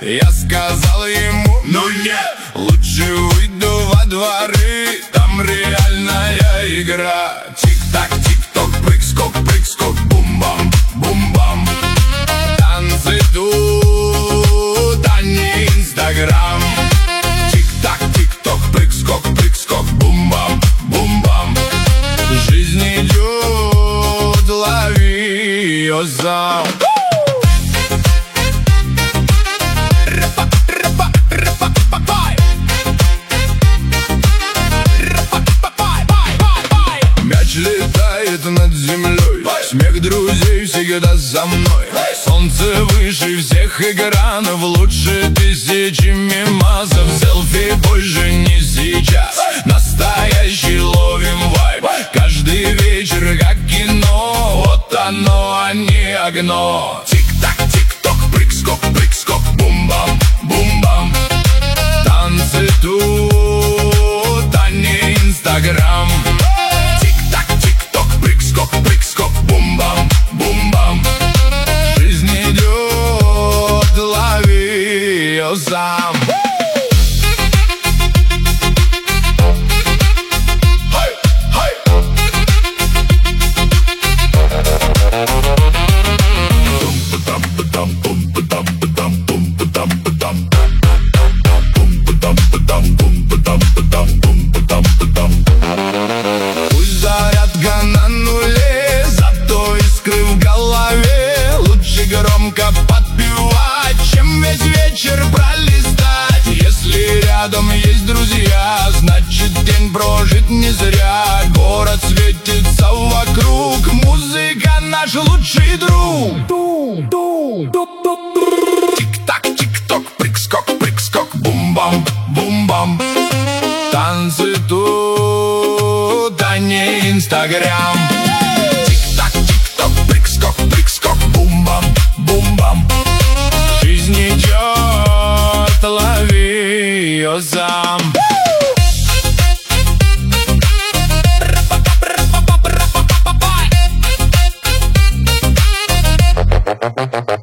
Я сказал ему, ну нет, лучше выйду во дворы, там реальная игра. Тик-так, тик-ток, прыг-скок, бум-бам, бум-бам. Танцы тут, а не Инстаграм. Тик-так, тик-ток, прыг-скок, бум-бам, бум-бам. Жизнь идет, лови ее сам. Мяч летает над землей, смех друзей всегда за мной. Солнце выше всех экранов, лучше тысячи мемасов. Селфи позже, не сейчас, настоящий ловим вайб. Каждый вечер как кино, вот оно, а не огно. Тик-так, тик-ток, прыг-скок, бум-бам, бум-бам. Танцы тут, а не Инстаграм. Тик-так, тик-ток, прыг-скок, бум-бам, бум-бам. Жизнь идет, лови ее сам. Пусть зарядка на нуле, зато искры в голове. Лучше громко подпевать, чем весь вечер пролистать. Если рядом есть друзья, значит день прожит не зря. Город светится вокруг, музыка наш лучший друг. Тик-так, тик-ток, прыг-скок, бум-бам, бум-бам. Танцы тут, а не Инстаграм. Тик-так, тик-ток, прыг-скок, бум-бам, бум-бам. Жизнь идет, лови ее сам.